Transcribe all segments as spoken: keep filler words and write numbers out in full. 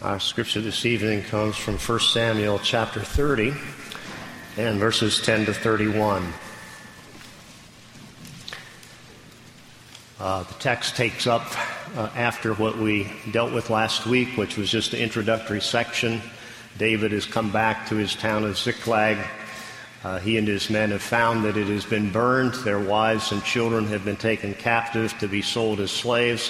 Our scripture this evening comes from First Samuel chapter thirty and verses ten to thirty-one. Uh, the text takes up uh, after what we dealt with last week, which was just the introductory section. David has come back to his town of Ziklag. Uh, he and his men have found that it has been burned. Their wives and children have been taken captive to be sold as slaves.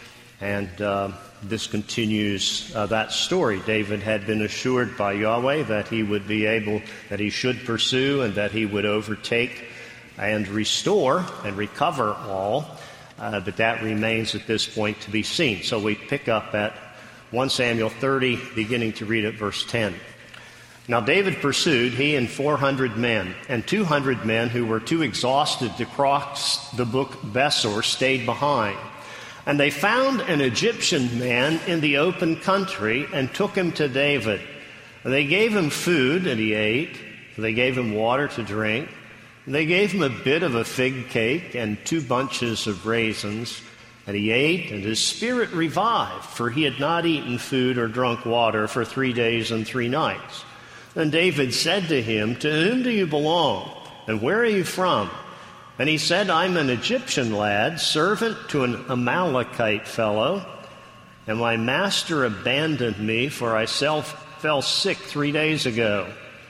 And uh, this continues uh, that story. David had been assured by Yahweh that he would be able, that he should pursue and that he would overtake and restore and recover all. Uh, but that remains at this point to be seen. So we pick up at First Samuel thirty, beginning to read at verse ten. Now David pursued, he and four hundred men, and two hundred men who were too exhausted to cross the brook Besor stayed behind. And they found an Egyptian man in the open country and took him to David. And they gave him food, and he ate. They gave him water to drink. And they gave him a bit of a fig cake and two bunches of raisins. And he ate, and his spirit revived, for he had not eaten food or drunk water for three days and three nights. Then David said to him, "To whom do you belong, and where are you from?" And he said, "I'm an Egyptian lad, servant to an Amalekite fellow, and my master abandoned me, for I self fell sick three days ago.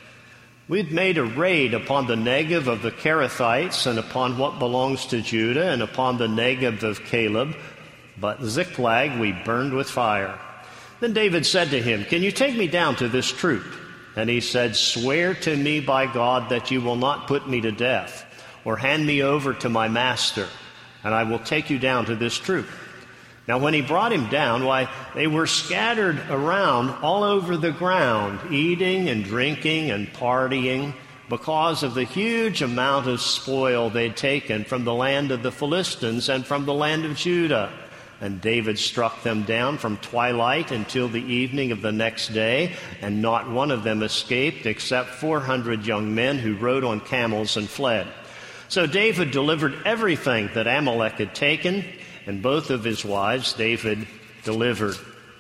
We'd made a raid upon the Negev of the Kerethites, and upon what belongs to Judah, and upon the Negev of Caleb, but Ziklag we burned with fire." Then David said to him, "Can you take me down to this troop?" And he said, "Swear to me by God that you will not put me to death, or hand me over to my master, and I will take you down to this troop." Now when he brought him down, why, they were scattered around all over the ground, eating and drinking and partying, because of the huge amount of spoil they'd taken from the land of the Philistines and from the land of Judah. And David struck them down from twilight until the evening of the next day, and not one of them escaped except four hundred young men who rode on camels and fled. So David delivered everything that Amalek had taken, and both of his wives David delivered.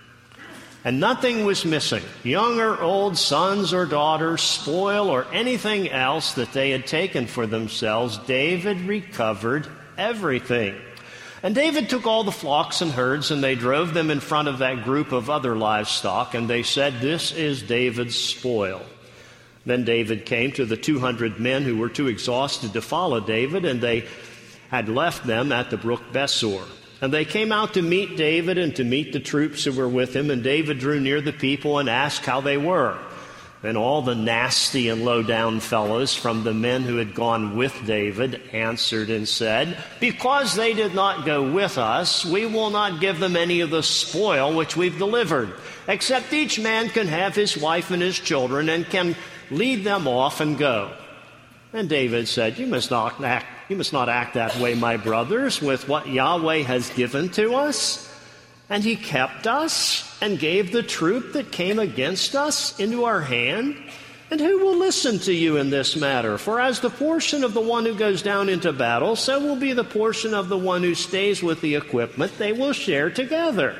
And nothing was missing, young or old, sons or daughters, spoil or anything else that they had taken for themselves. David recovered everything. And David took all the flocks and herds, and they drove them in front of that group of other livestock, and they said, "This is David's spoil." Then David came to the two hundred men who were too exhausted to follow David, and they had left them at the brook Besor. And they came out to meet David and to meet the troops who were with him, and David drew near the people and asked how they were. Then all the nasty and low-down fellows from the men who had gone with David answered and said, "Because they did not go with us, we will not give them any of the spoil which we've delivered, except each man can have his wife and his children and can lead them off and go." And David said, "You must not act, you must not act that way, my brothers, with what Yahweh has given to us. And he kept us and gave the troop that came against us into our hand. And who will listen to you in this matter? For as the portion of the one who goes down into battle, so will be the portion of the one who stays with the equipment. They will share together."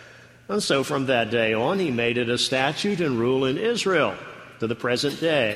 And so from that day on, he made it a statute and rule in Israel to the present day.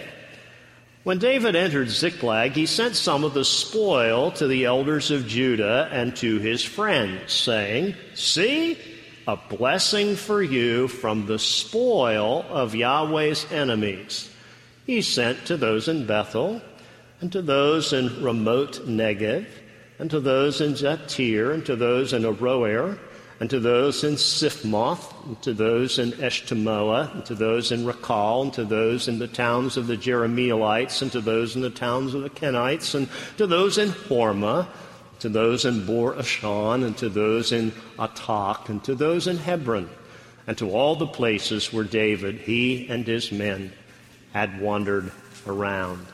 When David entered Ziklag, he sent some of the spoil to the elders of Judah and to his friends, saying, "See, a blessing for you from the spoil of Yahweh's enemies." He sent to those in Bethel, and to those in remote Negev, and to those in Jatir, and to those in Aroer, and to those in Siphmoth, and to those in Eshtemoa, and to those in Rakal, and to those in the towns of the Jerahmeelites, and to those in the towns of the Kenites, and to those in Hormah, to those in Bor Ashan, and to those in Atak, and to those in Hebron, and to all the places where David, he and his men, had wandered around.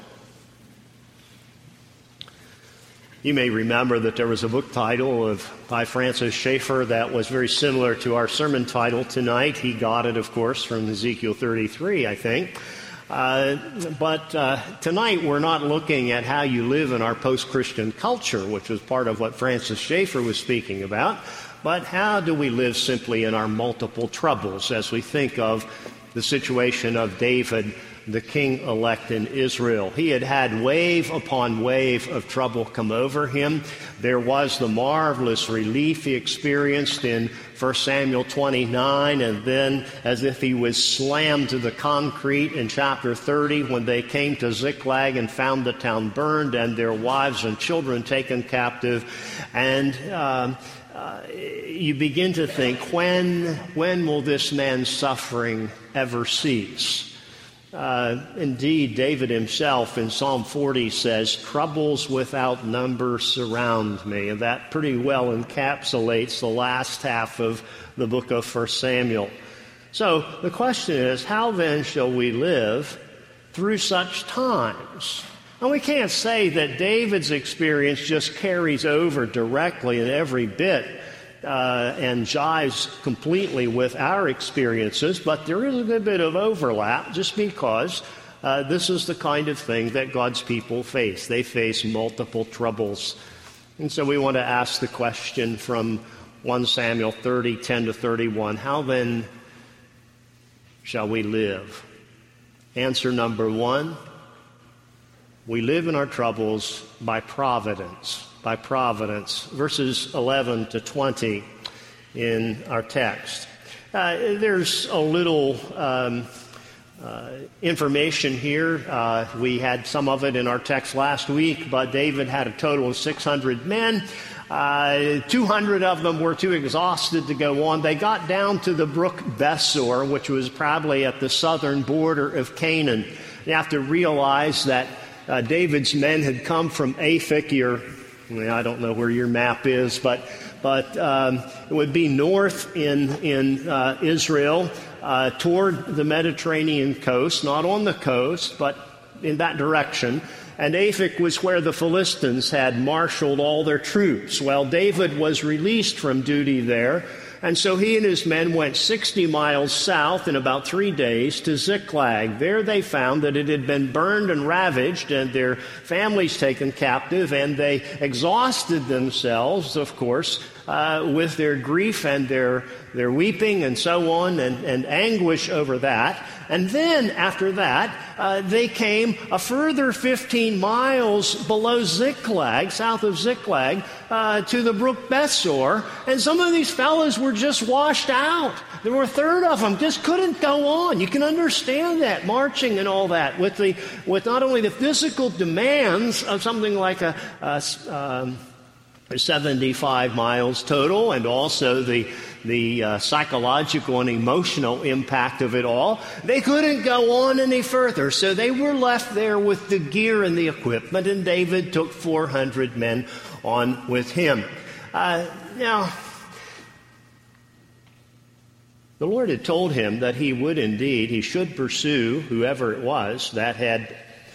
You may remember that there was a book title of by Francis Schaeffer that was very similar to our sermon title tonight. He got it, of course, from Ezekiel thirty-three, I think. Uh, but uh, tonight we're not looking at how you live in our post-Christian culture, which was part of what Francis Schaeffer was speaking about, but how do we live simply in our multiple troubles as we think of the situation of David, the king-elect in Israel? He had had wave upon wave of trouble come over him. There was the marvelous relief he experienced in First Samuel twenty-nine, and then as if he was slammed to the concrete in chapter thirty when they came to Ziklag and found the town burned and their wives and children taken captive. And um, uh, you begin to think, when, when will this man's suffering ever cease? Uh, indeed, David himself in Psalm forty says, "Troubles without number surround me." And that pretty well encapsulates the last half of the book of First Samuel. So the question is, how then shall we live through such times? And we can't say that David's experience just carries over directly in every bit Uh, and jives completely with our experiences, but there is a good bit of overlap just because uh, this is the kind of thing that God's people face. They face multiple troubles. And so we want to ask the question from First Samuel thirty, ten to thirty-one, how then shall we live? Answer number one, we live in our troubles by providence. By providence. Verses eleven to twenty in our text. Uh, there's a little um, uh, information here. Uh, we had some of it in our text last week, but David had a total of six hundred men. Uh, two hundred of them were too exhausted to go on. They got down to the brook Besor, which was probably at the southern border of Canaan. You have to realize that uh, David's men had come from Aphek, or I don't know where your map is, but but um, it would be north in in uh, Israel uh, toward the Mediterranean coast, not on the coast, but in that direction. And Aphek was where the Philistines had marshaled all their troops. Well, David was released from duty there, and so he and his men went sixty miles south in about three days to Ziklag. There they found that it had been burned and ravaged and their families taken captive, and they exhausted themselves, of course, uh, with their grief and their, their weeping and so on, and, and anguish over that. And then after that, uh, they came a further fifteen miles below Ziklag, south of Ziklag, uh, to the brook Besor. And some of these fellows were just washed out. There were a third of them just couldn't go on. You can understand that, marching and all that, with the with not only the physical demands of something like a, a um, seventy-five miles total, and also the the uh, psychological and emotional impact of it all. They couldn't go on any further, so they were left there with the gear and the equipment, and David took four hundred men on with him. Uh, now, the Lord had told him that he would indeed, he should pursue whoever it was that had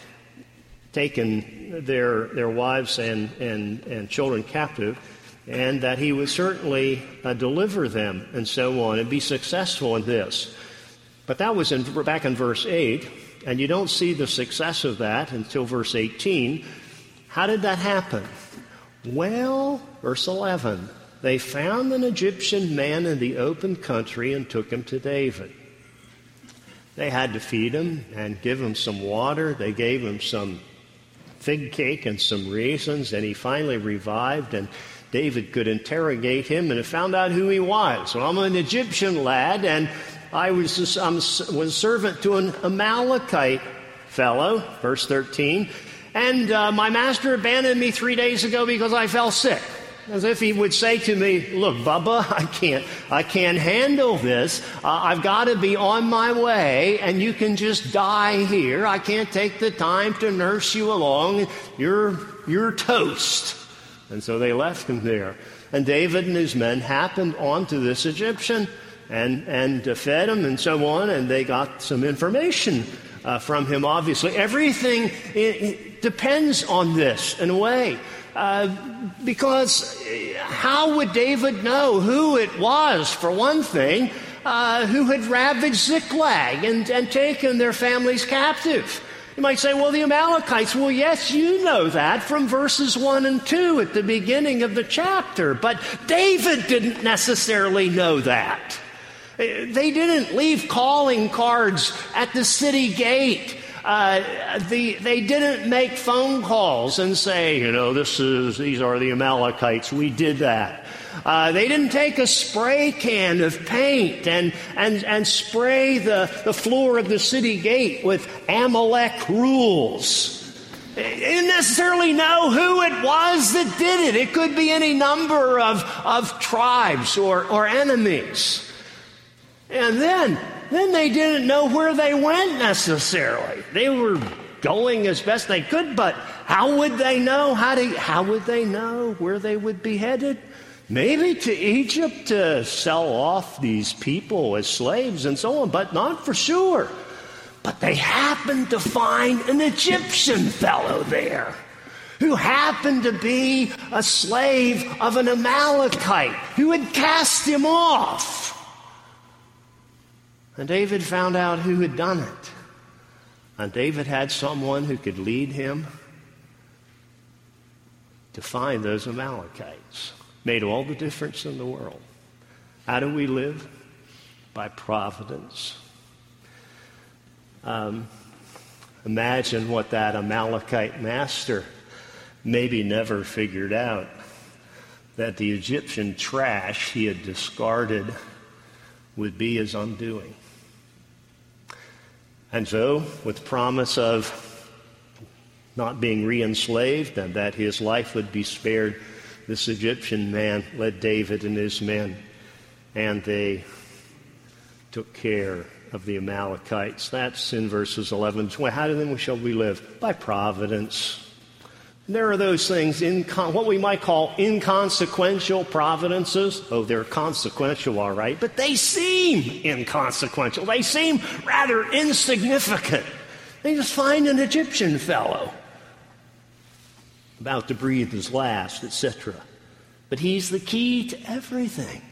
taken their their wives and, and, and children captive, and that he would certainly uh, deliver them and so on and be successful in this. But that was in, back in verse eight, and you don't see the success of that until verse eighteen. How did that happen? Well, verse eleven, they found an Egyptian man in the open country and took him to David. They had to feed him and give him some water. They gave him some fig cake and some raisins, and he finally revived, and David could interrogate him and found out who he was. So I'm an Egyptian lad, and I was I'm, was servant to an Amalekite fellow, verse thirteen, and uh, my master abandoned me three days ago because I fell sick. As if he would say to me, look, Bubba, I can't, I can't handle this. Uh, I've got to be on my way, and you can just die here. I can't take the time to nurse you along. You're, you're toast. And so they left him there. And David and his men happened onto this Egyptian and, and uh, fed him and so on, and they got some information uh, from him, obviously. Everything it, it depends on this in a way. Uh, because how would David know who it was, for one thing, uh, who had ravaged Ziklag and, and taken their families captive? You might say, well, the Amalekites, well, yes, you know that from verses one and two at the beginning of the chapter, but David didn't necessarily know that. They didn't leave calling cards at the city gate. Uh, the, they didn't make phone calls and say, you know, this is these are the Amalekites. We did that. Uh, they didn't take a spray can of paint and and and spray the, the floor of the city gate with Amalek rules. They didn't necessarily know who it was that did it. It could be any number of, of tribes or, or enemies. And then, then they didn't know where they went necessarily. They were going as best they could, but how would they know? How do, how would they know where they would be headed? Maybe to Egypt to sell off these people as slaves and so on, but not for sure. But they happened to find an Egyptian fellow there who happened to be a slave of an Amalekite who had cast him off. And David found out who had done it. And David had someone who could lead him to find those Amalekites. Made all the difference in the world. How do we live? By providence. Um, imagine what that Amalekite master maybe never figured out. That the Egyptian trash he had discarded would be his undoing. And so, with promise of not being re-enslaved and that his life would be spared, this Egyptian man led David and his men, and they took care of the Amalekites. That's in verses eleven and twelve. How then shall we live? By providence. And there are those things, in what we might call inconsequential providences. Oh, they're consequential, all right, but they seem inconsequential. They seem rather insignificant. They just find an Egyptian fellow about to breathe his last, et cetera. But he's the key to everything.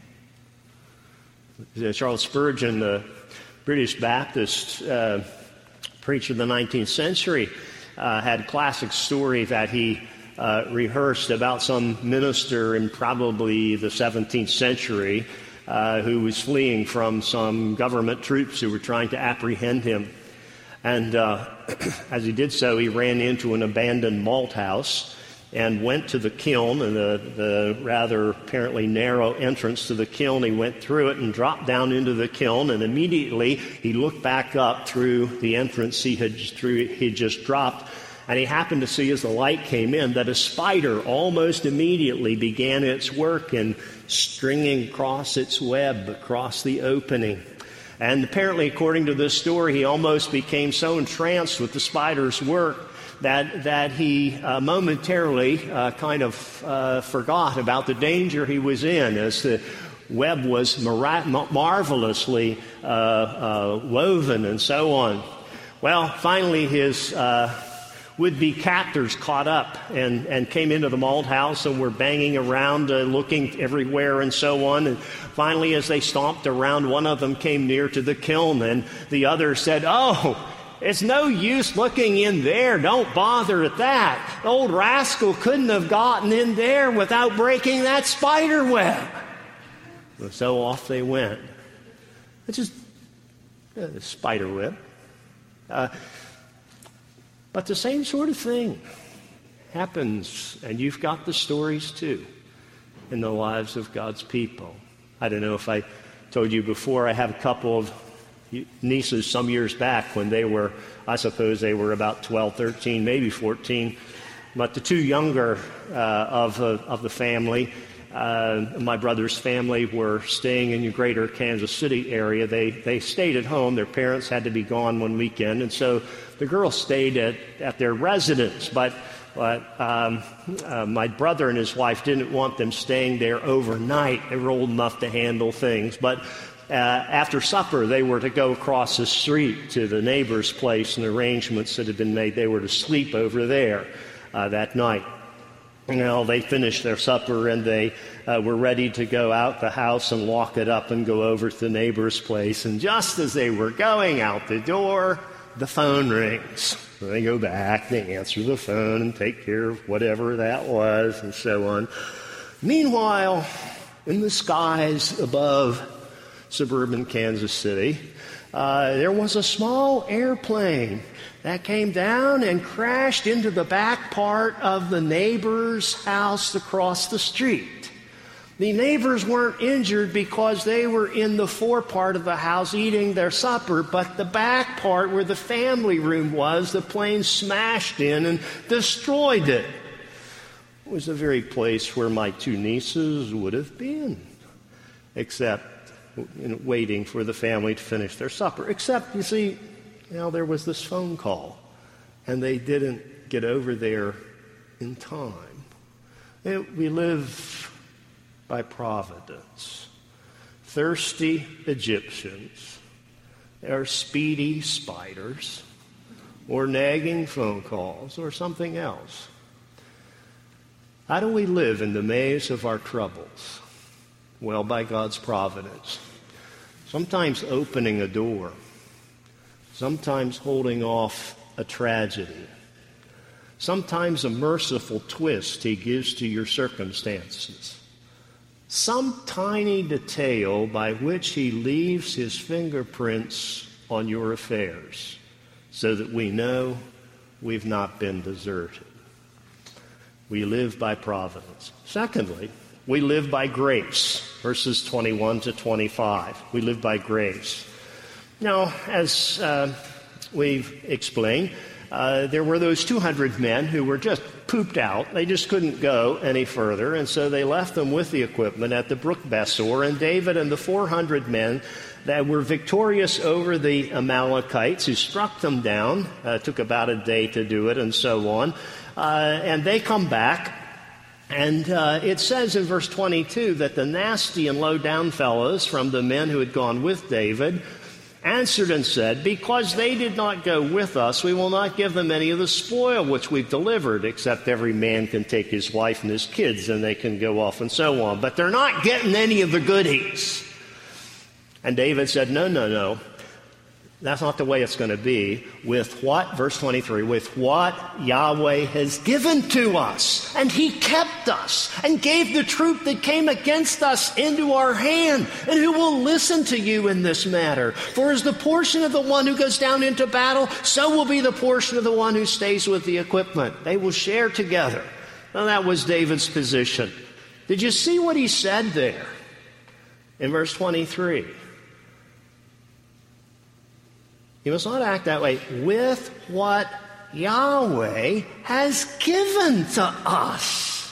Charles Spurgeon, the British Baptist uh, preacher of the nineteenth century, uh, had a classic story that he uh, rehearsed about some minister in probably the seventeenth century uh, who was fleeing from some government troops who were trying to apprehend him. And uh, as he did so, he ran into an abandoned malt house and went to the kiln, and the, the rather apparently narrow entrance to the kiln. He went through it and dropped down into the kiln, and immediately he looked back up through the entrance he had, through, he just dropped, and he happened to see as the light came in that a spider almost immediately began its work in stringing across its web across the opening. And apparently, according to this story, he almost became so entranced with the spider's work that that he uh, momentarily uh, kind of uh, forgot about the danger he was in, as the web was mar- marvelously uh, uh, woven and so on. Well, finally his uh, would-be captors caught up and, and came into the malt house and were banging around, uh, looking everywhere and so on. And finally, as they stomped around, one of them came near to the kiln, and the other said, "Oh, it's no use looking in there. Don't bother at that. The old rascal couldn't have gotten in there without breaking that spider web." So off they went. It's just a spider web. Uh, but the same sort of thing happens, and you've got the stories too, in the lives of God's people. I don't know if I told you before, I have a couple of nieces some years back when they were, I suppose they were about twelve, thirteen, maybe fourteen. But the two younger uh, of, uh, of the family, uh, my brother's family, were staying in the greater Kansas City area. They they stayed at home. Their parents had to be gone one weekend, and so the girls stayed at, at their residence. But, but um, uh, my brother and his wife didn't want them staying there overnight. They were old enough to handle things. But Uh, after supper, they were to go across the street to the neighbor's place, and arrangements that had been made. They were to sleep over there uh, that night. Well, they finished their supper, and they uh, were ready to go out the house and lock it up and go over to the neighbor's place. And just as they were going out the door, the phone rings. So they go back, they answer the phone and take care of whatever that was and so on. Meanwhile, in the skies above suburban Kansas City, uh, there was a small airplane that came down and crashed into the back part of the neighbor's house across the street. The neighbors weren't injured because they were in the fore part of the house eating their supper, but the back part where the family room was, the plane smashed in and destroyed it. It was the very place where my two nieces would have been, except you know, waiting for the family to finish their supper. Except, you see, you know, there was this phone call, and they didn't get over there in time. It, we live by providence. Thirsty Egyptians, or speedy spiders, or nagging phone calls, or something else. How do we live in the maze of our troubles? Well, by God's providence. Sometimes opening a door. Sometimes holding off a tragedy. Sometimes a merciful twist he gives to your circumstances. Some tiny detail by which he leaves his fingerprints on your affairs so that we know we've not been deserted. We live by providence. Secondly, we live by grace, verses twenty-one to twenty-five. We live by grace. Now, as uh, we've explained, uh, there were those two hundred men who were just pooped out. They just couldn't go any further, and so they left them with the equipment at the brook Besor, and David and the four hundred men that were victorious over the Amalekites, who struck them down, uh, took about a day to do it, and so on, uh, and they come back, and uh, it says in verse twenty-two that the nasty and low-down fellows from the men who had gone with David answered and said, because they did not go with us, we will not give them any of the spoil which we've delivered, except every man can take his wife and his kids, and they can go off and so on. But they're not getting any of the goodies. And David said, no, no, no. That's not the way it's going to be. With what? Verse twenty-three, with what Yahweh has given to us. And he kept us and gave the troop that came against us into our hand. And who will listen to you in this matter? For as the portion of the one who goes down into battle, so will be the portion of the one who stays with the equipment. They will share together. Now that was David's position. Did you see what he said there in verse twenty-three? You must not act that way. With what Yahweh has given to us.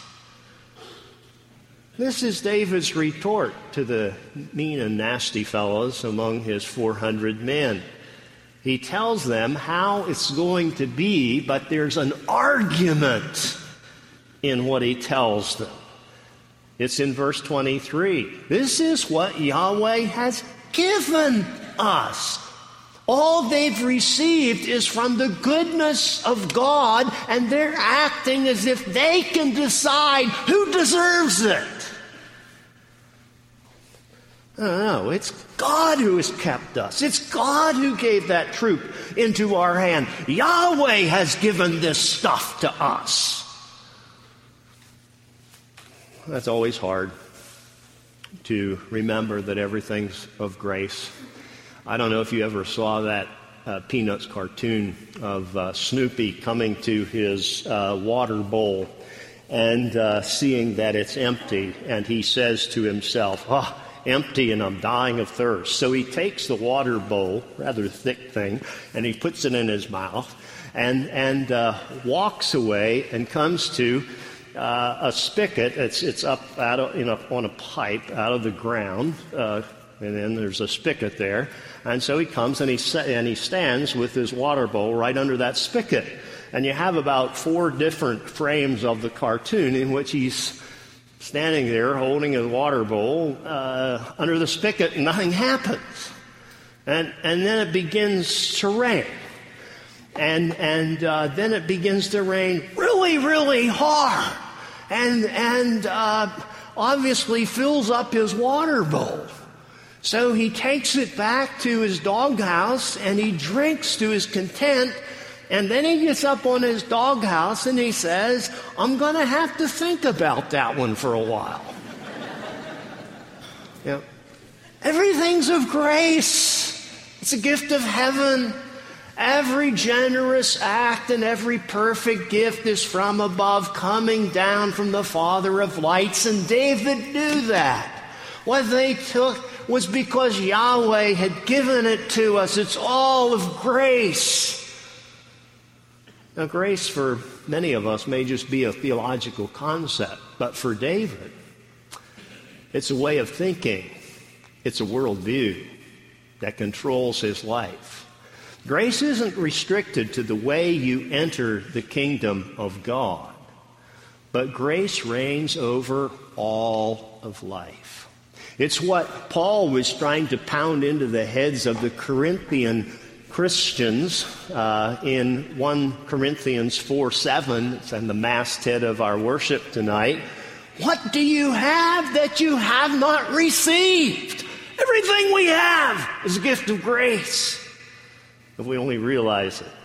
This is David's retort to the mean and nasty fellows among his four hundred men. He tells them how it's going to be, but there's an argument in what he tells them. It's in verse twenty-three. This is what Yahweh has given us. All they've received is from the goodness of God, and they're acting as if they can decide who deserves it. No, it's God who has kept us. It's God who gave that troop into our hand. Yahweh has given this stuff to us. That's always hard to remember that everything's of grace. I don't know if you ever saw that uh, Peanuts cartoon of uh, Snoopy coming to his uh, water bowl and uh, seeing that it's empty, and he says to himself, oh, empty and I'm dying of thirst. So he takes the water bowl, rather thick thing, and he puts it in his mouth and, and uh, walks away and comes to uh, a spigot. It's, it's up out of, you know, on a pipe out of the ground, uh, and then there's a spigot there. And so he comes and he and he stands with his water bowl right under that spigot. And you have about four different frames of the cartoon in which he's standing there holding his water bowl uh, under the spigot, and nothing happens. And and then it begins to rain. And and uh, then it begins to rain really, really hard. And, and uh, obviously fills up his water bowl. So he takes it back to his doghouse and he drinks to his content. And then he gets up on his doghouse and he says, I'm going to have to think about that one for a while. Yeah. Everything's of grace. It's a gift of heaven. Every generous act and every perfect gift is from above, coming down from the Father of lights. And David knew that. What they took was because Yahweh had given it to us. It's all of grace. Now, grace for many of us may just be a theological concept, but for David, it's a way of thinking. It's a worldview that controls his life. Grace isn't restricted to the way you enter the kingdom of God, but grace reigns over all of life. It's what Paul was trying to pound into the heads of the Corinthian Christians uh, in First Corinthians four seven, and the masthead of our worship tonight. What do you have that you have not received? Everything we have is a gift of grace, if we only realize it.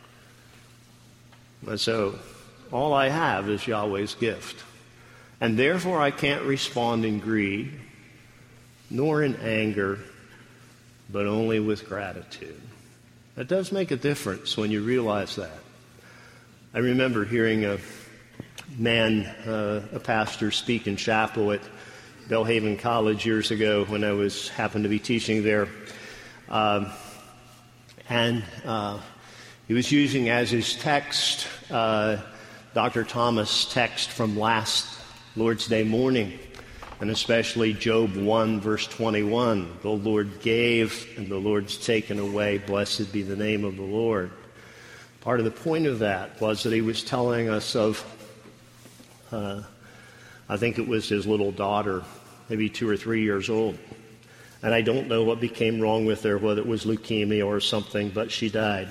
And so, all I have is Yahweh's gift. And therefore I can't respond in greed, nor in anger, but only with gratitude. That does make a difference when you realize that. I remember hearing a man, uh, a pastor, speak in chapel at Belhaven College years ago when I was happened to be teaching there. Um, and uh, he was using as his text uh, Doctor Thomas' text from last Lord's Day morning, and especially Job one, verse twenty-one. The Lord gave, and the Lord's taken away. Blessed be the name of the Lord. Part of the point of that was that he was telling us of, uh, I think it was his little daughter, maybe two or three years old. And I don't know what became wrong with her, whether it was leukemia or something, but she died.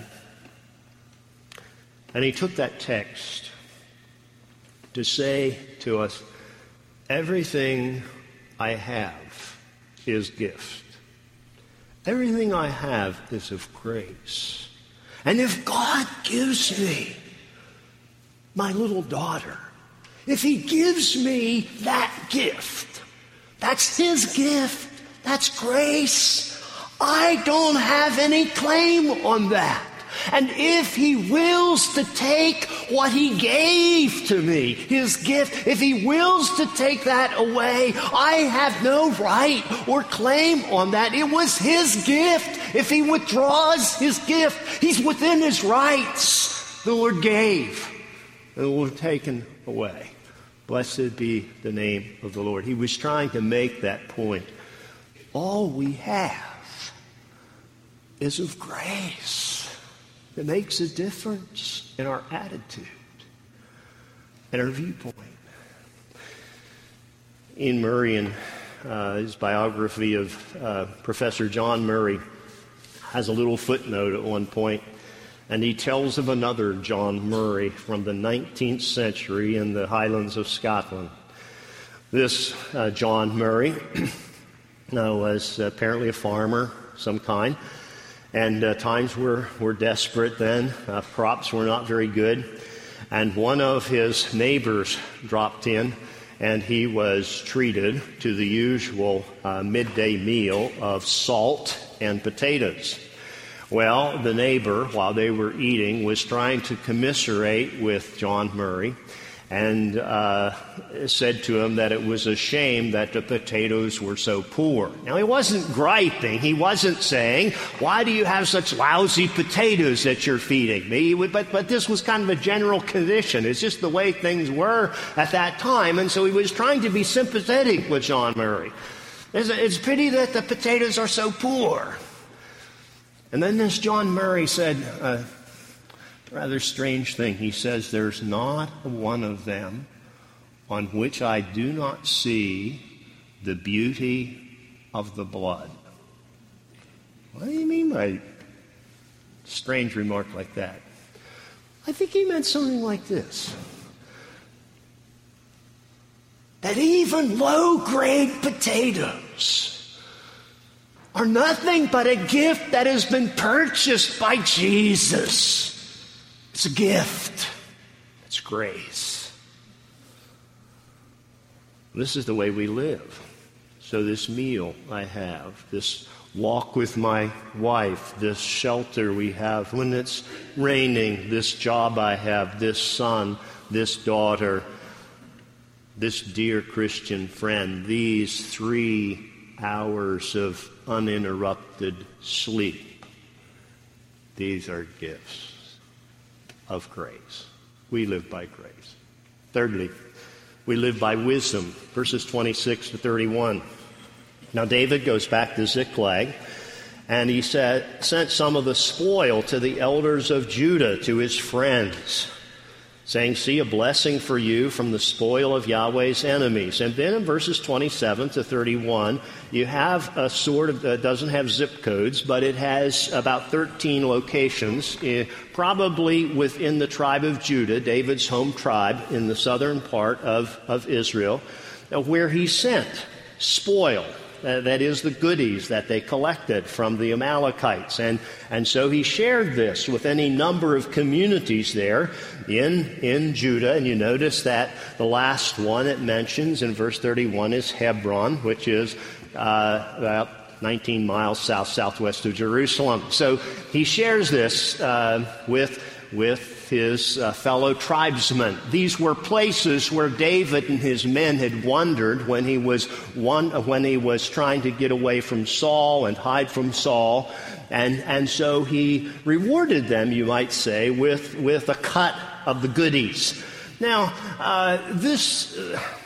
And he took that text to say to us, everything I have is gift. Everything I have is of grace. And if God gives me my little daughter, if he gives me that gift, that's his gift, that's grace, I don't have any claim on that. And if he wills to take what he gave to me, his gift, if he wills to take that away, I have no right or claim on that. It was his gift. If he withdraws his gift, he's within his rights. The Lord gave, and the Lord taken away. Blessed be the name of the Lord. He was trying to make that point. All we have is of grace. It makes a difference in our attitude and our viewpoint. Ian Murray, in uh, his biography of uh, Professor John Murray, has a little footnote at one point, and he tells of another John Murray from the nineteenth century in the Highlands of Scotland. This uh, John Murray uh, was apparently a farmer of some kind. And uh, times were, were desperate then. Uh, crops were not very good. And one of his neighbors dropped in, and he was treated to the usual uh, midday meal of salt and potatoes. Well, the neighbor, while they were eating, was trying to commiserate with John Murray and uh, said to him that it was a shame that the potatoes were so poor. Now, he wasn't griping. He wasn't saying, why do you have such lousy potatoes that you're feeding me? But, but this was kind of a general condition. It's just the way things were at that time. And so he was trying to be sympathetic with John Murray. It's a, it's a pity that the potatoes are so poor. And then this John Murray said, uh, rather strange thing. He says, there's not one of them on which I do not see the beauty of the blood. What do you mean by a strange remark like that? I think he meant something like this. That even low-grade potatoes are nothing but a gift that has been purchased by Jesus. It's a gift. It's grace. This is the way we live. So this meal I have, this walk with my wife, this shelter we have when it's raining, this job I have, this son, this daughter, this dear Christian friend, these three hours of uninterrupted sleep. These are gifts of grace. We live by grace. Thirdly, we live by wisdom. Verses twenty-six to thirty-one. Now David goes back to Ziklag, and he said, sent some of the spoil to the elders of Judah, to his friends, saying, see a blessing for you from the spoil of Yahweh's enemies. And then in verses twenty-seven to thirty-one, you have a sort of, uh, doesn't have zip codes, but it has about thirteen locations, uh, probably within the tribe of Judah, David's home tribe in the southern part of, of Israel, uh, where he sent spoil. Uh, that is the goodies that they collected from the Amalekites. And, and so he shared this with any number of communities there in, in Judah. And you notice that the last one it mentions in verse thirty-one is Hebron, which is uh, about nineteen miles south-southwest of Jerusalem. So he shares this uh, with, with his uh, fellow tribesmen. These were places where David and his men had wandered when he was one, when he was trying to get away from Saul and hide from Saul, and and so he rewarded them, you might say, with with a cut of the goodies. Now, uh, this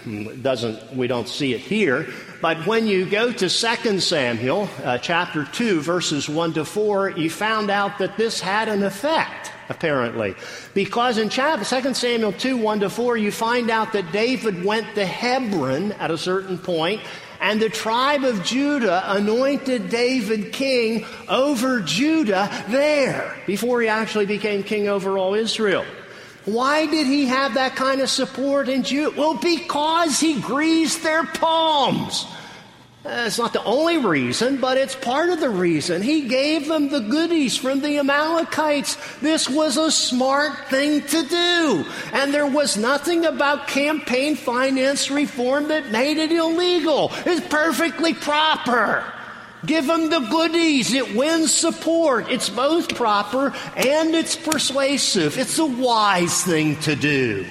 doesn't we don't see it here, but when you go to Second Samuel uh, chapter two, verses one to four, you found out that this had an effect. Apparently, because in chapter Second Samuel two, one to four, you find out that David went to Hebron at a certain point, and the tribe of Judah anointed David king over Judah there before he actually became king over all Israel. Why did he have that kind of support in Judah? Well, because he greased their palms. Uh, it's not the only reason, but it's part of the reason. He gave them the goodies from the Amalekites. This was a smart thing to do. And there was nothing about campaign finance reform that made it illegal. It's perfectly proper. Give them the goodies. It wins support. It's both proper and it's persuasive. It's a wise thing to do.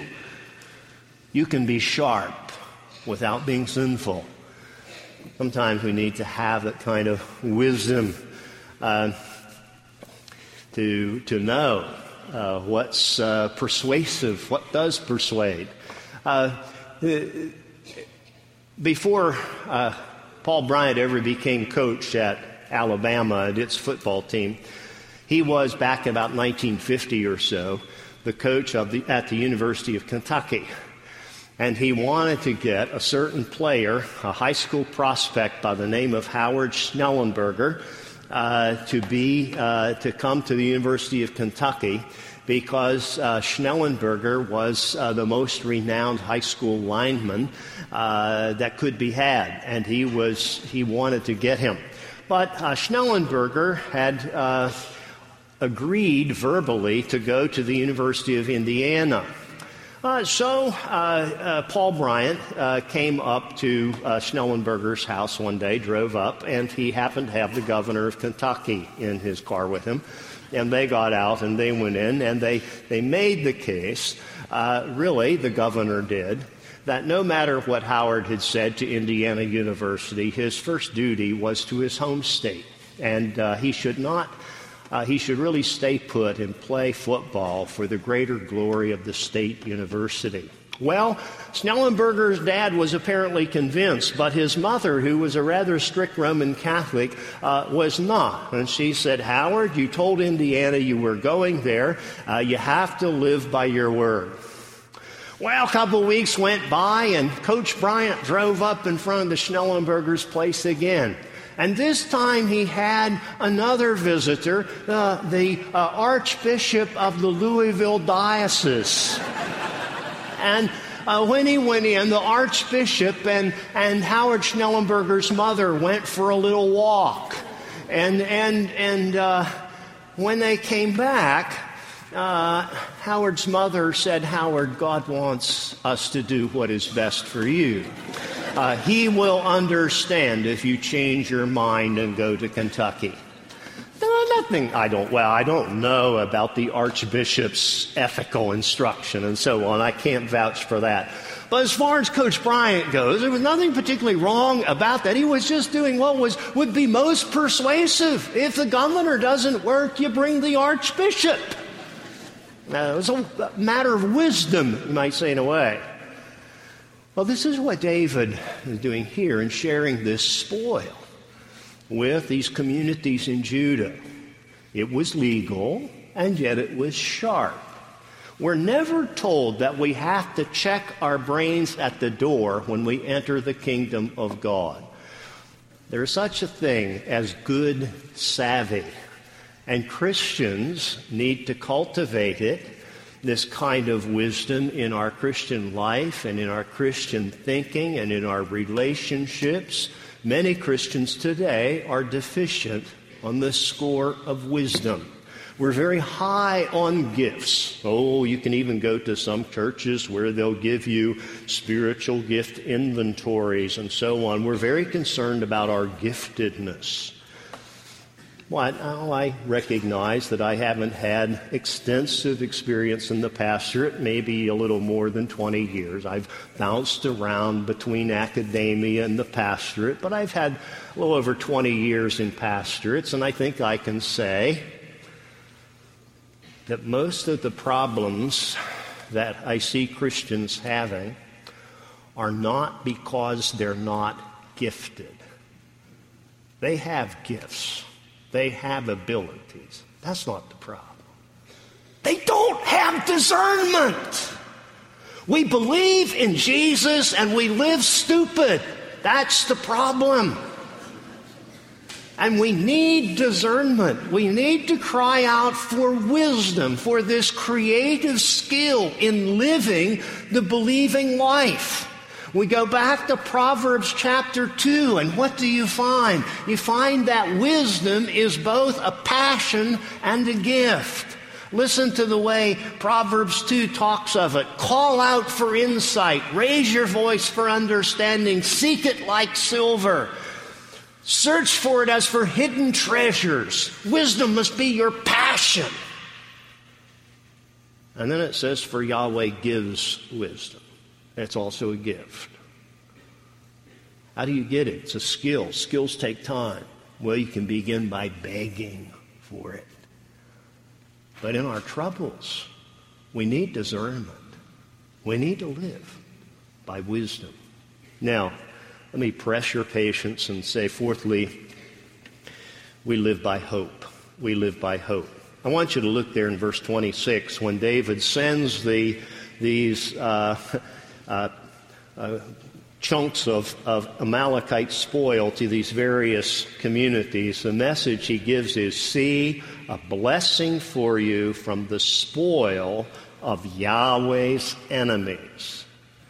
You can be sharp without being sinful. Sometimes we need to have that kind of wisdom uh, to to know uh, what's uh, persuasive, what does persuade. Uh, before uh, Paul Bryant ever became coach at Alabama and its football team, he was back in about nineteen fifty or so the coach of the at the University of Kentucky. And he wanted to get a certain player, a high school prospect by the name of Howard Schnellenberger, uh, to be uh, to come to the University of Kentucky because uh, Schnellenberger was uh, the most renowned high school lineman uh, that could be had, and he was he wanted to get him. But uh, Schnellenberger had uh, agreed verbally to go to the University of Indiana. Uh, so uh, uh, Paul Bryant uh, came up to uh, Schnellenberger's house one day, drove up, and he happened to have the governor of Kentucky in his car with him. And they got out and they went in and they, they made the case, uh, really, the governor did, that no matter what Howard had said to Indiana University, his first duty was to his home state. And uh, he should not Uh, he should really stay put and play football for the greater glory of the state university. Well, Schnellenberger's dad was apparently convinced, but his mother, who was a rather strict Roman Catholic, uh, was not. And she said, Howard, you told Indiana you were going there. Uh, you have to live by your word. Well, a couple of weeks went by, and Coach Bryant drove up in front of the Schnellenberger's place again. And this time he had another visitor, uh, the uh, Archbishop of the Louisville Diocese. And uh, when he went in, the Archbishop and, and Howard Schnellenberger's mother went for a little walk. And, and, and uh, when they came back, uh, Howard's mother said, "Howard, God wants us to do what is best for you. Uh, he will understand if you change your mind and go to Kentucky." No, nothing. I don't, well, I don't know about the Archbishop's ethical instruction and so on. I can't vouch for that. But as far as Coach Bryant goes, there was nothing particularly wrong about that. He was just doing what was would be most persuasive. If the governor doesn't work, you bring the Archbishop. Now, it was a matter of wisdom, you might say, in a way. Well, this is what David is doing here in sharing this spoil with these communities in Judah. It was legal, and yet it was sharp. We're never told that we have to check our brains at the door when we enter the kingdom of God. There is such a thing as good savvy, and Christians need to cultivate it, this kind of wisdom in our Christian life and in our Christian thinking and in our relationships. Many Christians today are deficient on the score of wisdom. We're very high on gifts. Oh, you can even go to some churches where they'll give you spiritual gift inventories and so on. We're very concerned about our giftedness. Well, I recognize that I haven't had extensive experience in the pastorate, maybe a little more than twenty years. I've bounced around between academia and the pastorate, but I've had a little over twenty years in pastorates, and I think I can say that most of the problems that I see Christians having are not because they're not gifted. They have gifts. They have abilities. That's not the problem. They don't have discernment. We believe in Jesus and we live stupid. That's the problem. And we need discernment. We need to cry out for wisdom, for this creative skill in living the believing life. We go back to Proverbs chapter two, and what do you find? You find that wisdom is both a passion and a gift. Listen to the way Proverbs two talks of it. Call out for insight. Raise your voice for understanding. Seek it like silver. Search for it as for hidden treasures. Wisdom must be your passion. And then it says, for Yahweh gives wisdom. It's also a gift. How do you get it? It's a skill. Skills take time. Well, you can begin by begging for it. But in our troubles, we need discernment. We need to live by wisdom. Now, let me press your patience and say, fourthly, we live by hope. We live by hope. I want you to look there in verse twenty-six when David sends the these uh, uh, uh, chunks of, of Amalekite spoil to these various communities. The message he gives is, see, a blessing for you from the spoil of Yahweh's enemies.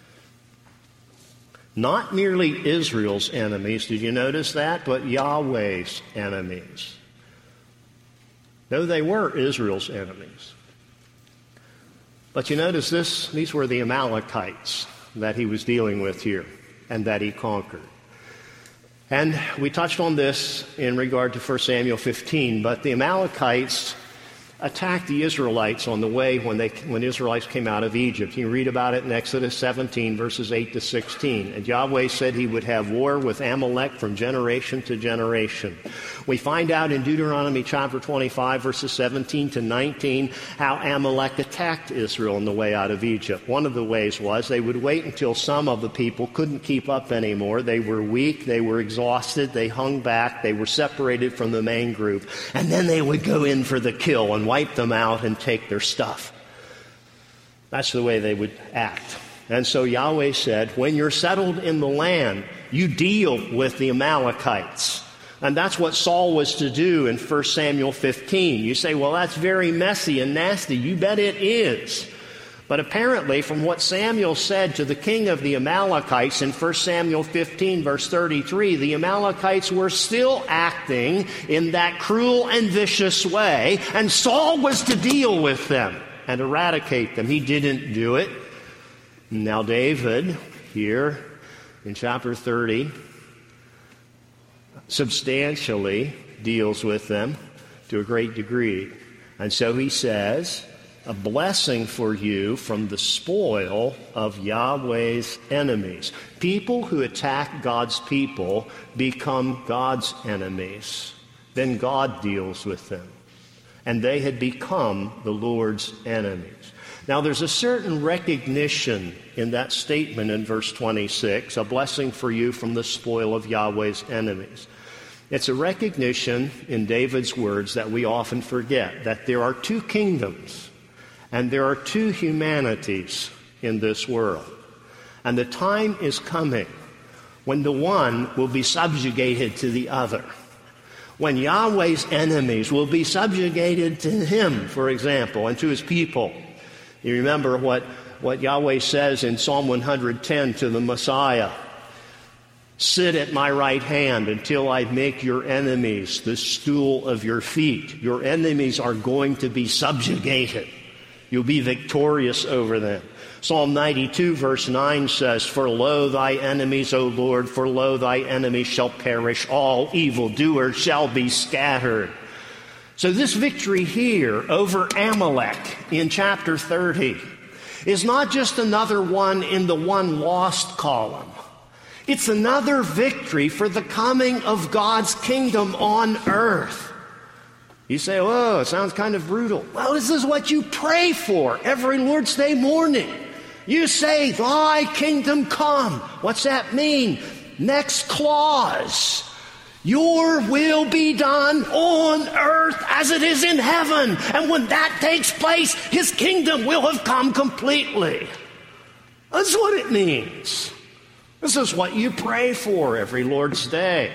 Not merely Israel's enemies, did you notice that? But Yahweh's enemies. No, they were Israel's enemies. But you notice this, these were the Amalekites that he was dealing with here and that he conquered. And we touched on this in regard to First Samuel fifteen, but the Amalekites attacked the Israelites on the way when they when Israelites came out of Egypt. You read about it in Exodus seventeen, verses eight to sixteen. And Yahweh said he would have war with Amalek from generation to generation. We find out in Deuteronomy chapter twenty-five, verses seventeen to nineteen, how Amalek attacked Israel on the way out of Egypt. One of the ways was they would wait until some of the people couldn't keep up anymore. They were weak, they were exhausted, they hung back, they were separated from the main group. And then they would go in for the kill and wipe them out and take their stuff. That's the way they would act. And so Yahweh said, when you're settled in the land, you deal with the Amalekites. And that's what Saul was to do in First Samuel fifteen. You say, well, that's very messy and nasty. You bet it is. But apparently, from what Samuel said to the king of the Amalekites in First Samuel fifteen, verse thirty-three, the Amalekites were still acting in that cruel and vicious way, and Saul was to deal with them and eradicate them. He didn't do it. Now David, here in chapter thirty, substantially deals with them to a great degree. And so he says, a blessing for you from the spoil of Yahweh's enemies. People who attack God's people become God's enemies. Then God deals with them. And they had become the Lord's enemies. Now there's a certain recognition in that statement in verse twenty-six, a blessing for you from the spoil of Yahweh's enemies. It's a recognition in David's words that we often forget, that there are two kingdoms. And there are two humanities in this world. And the time is coming when the one will be subjugated to the other. When Yahweh's enemies will be subjugated to him, for example, and to his people. You remember what, what Yahweh says in Psalm one hundred ten to the Messiah. Sit at my right hand until I make your enemies the stool of your feet. Your enemies are going to be subjugated. You'll be victorious over them. Psalm ninety-two verse nine says, For lo thy enemies, O Lord, for lo thy enemies shall perish. All evildoers shall be scattered. So this victory here over Amalek in chapter thirty is not just another one in the one lost column. It's another victory for the coming of God's kingdom on earth. You say, oh, it sounds kind of brutal. Well, this is what you pray for every Lord's Day morning. You say, thy kingdom come. What's that mean? Next clause. Your will be done on earth as it is in heaven. And when that takes place, his kingdom will have come completely. That's what it means. This is what you pray for every Lord's Day.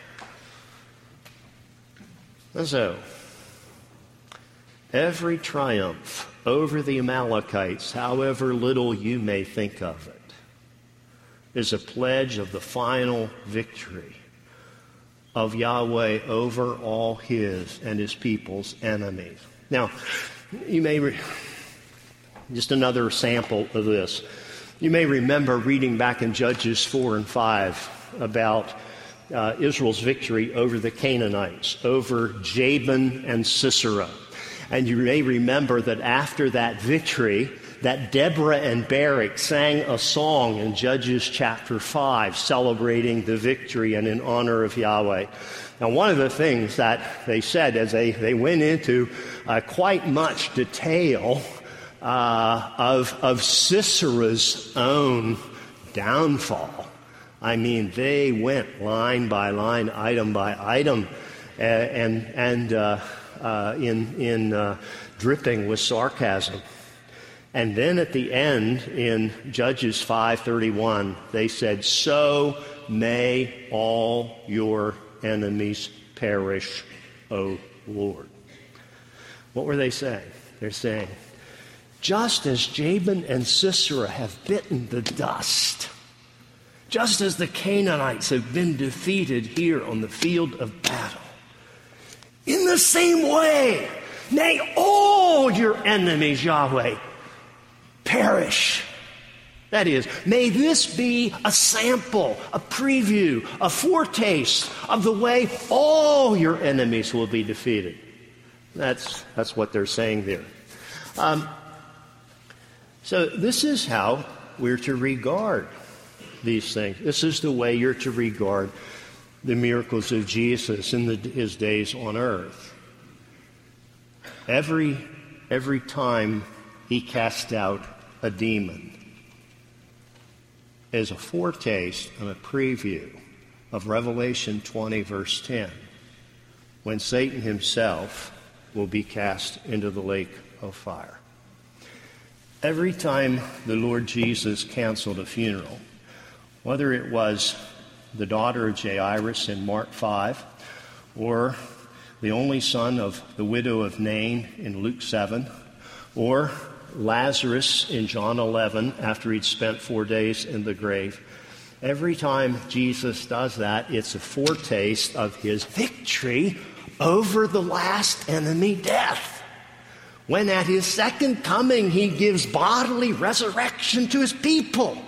And so, every triumph over the Amalekites, however little you may think of it, is a pledge of the final victory of Yahweh over all his and his people's enemies. Now, you may, re- just another sample of this. You may remember reading back in Judges four and five about uh, Israel's victory over the Canaanites, over Jabin and Sisera. And you may remember that after that victory, that Deborah and Barak sang a song in Judges chapter five, celebrating the victory and in honor of Yahweh. Now, one of the things that they said as they, they went into uh, quite much detail uh, of, of Sisera's own downfall. I mean, they went line by line, item by item, uh, and, and uh, uh, in, in uh, dripping with sarcasm. And then at the end, in Judges five thirty-one, they said, "So may all your enemies perish, O Lord." What were they saying? They're saying, just as Jabin and Sisera have bitten the dust, just as the Canaanites have been defeated here on the field of battle, in the same way, may all your enemies, Yahweh, perish. That is, may this be a sample, a preview, a foretaste of the way all your enemies will be defeated. That's, that's what they're saying there. Um, so this is how we're to regard these things. This is the way you're to regard the miracles of Jesus in the, his days on earth. Every, every time he cast out a demon is a foretaste and a preview of Revelation twenty, verse ten, when Satan himself will be cast into the lake of fire. Every time the Lord Jesus canceled a funeral, whether it was the daughter of Jairus in Mark five, or the only son of the widow of Nain in Luke seven, or Lazarus in John eleven after he'd spent four days in the grave. Every time Jesus does that, it's a foretaste of his victory over the last enemy, death. When at his second coming, he gives bodily resurrection to his people.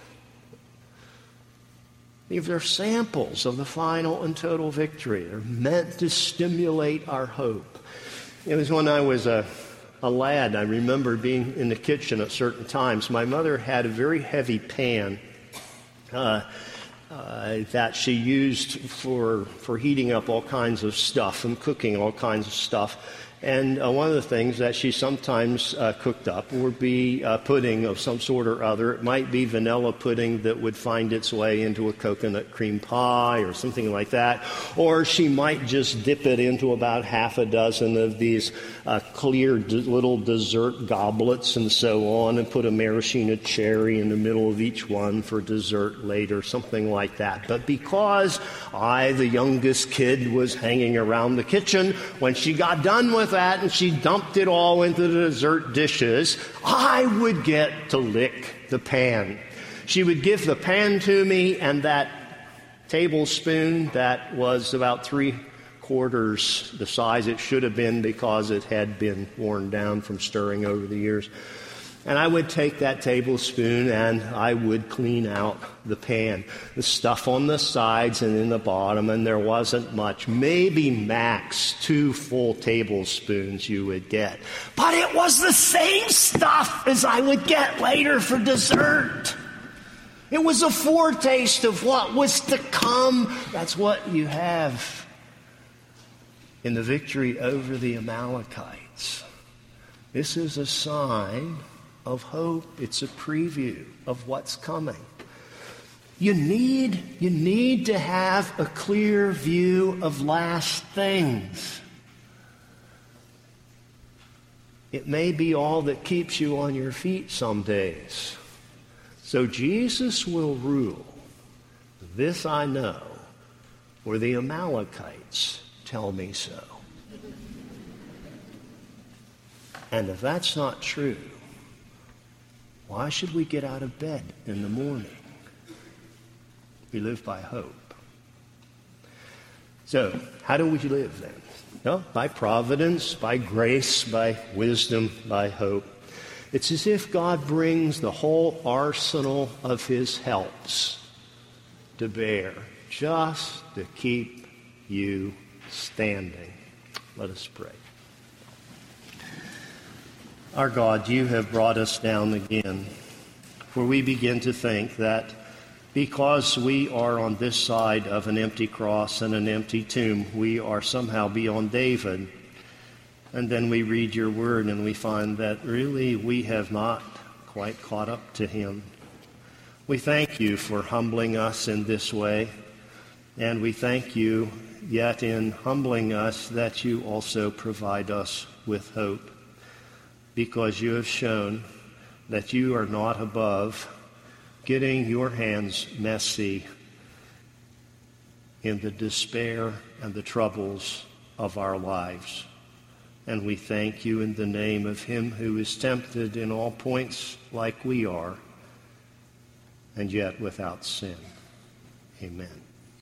These are samples of the final and total victory. They're meant to stimulate our hope. It was when I was a, a lad, I remember being in the kitchen at certain times. My mother had a very heavy pan uh, uh, that she used for, for heating up all kinds of stuff and cooking all kinds of stuff. And uh, one of the things that she sometimes uh, cooked up would be uh, pudding of some sort or other. It might be vanilla pudding that would find its way into a coconut cream pie or something like that. Or she might just dip it into about half a dozen of these uh, clear d- little dessert goblets and so on, and put a maraschino cherry in the middle of each one for dessert later, something like that. But because I, the youngest kid, was hanging around the kitchen, when she got done with that and she dumped it all into the dessert dishes, I would get to lick the pan. She would give the pan to me, and that tablespoon that was about three quarters the size it should have been because it had been worn down from stirring over the years. And I would take that tablespoon and I would clean out the pan. The stuff on the sides and in the bottom, and there wasn't much. Maybe max two full tablespoons you would get. But it was the same stuff as I would get later for dessert. It was a foretaste of what was to come. That's what you have in the victory over the Amalekites. This is a sign of hope. It's a preview of what's coming. You need, you need to have a clear view of last things. It may be all that keeps you on your feet some days. So Jesus will rule. This I know, for the Amalekites tell me so. And if that's not true, why should we get out of bed in the morning? We live by hope. So, how do we live then? Well, by providence, by grace, by wisdom, by hope. It's as if God brings the whole arsenal of his helps to bear just to keep you standing. Let us pray. Our God, you have brought us down again, for we begin to think that because we are on this side of an empty cross and an empty tomb, we are somehow beyond David. And then we read your word and we find that really we have not quite caught up to him. We thank you for humbling us in this way, and we thank you yet in humbling us that you also provide us with hope, because you have shown that you are not above getting your hands messy in the despair and the troubles of our lives. And we thank you in the name of him who is tempted in all points like we are, and yet without sin. Amen.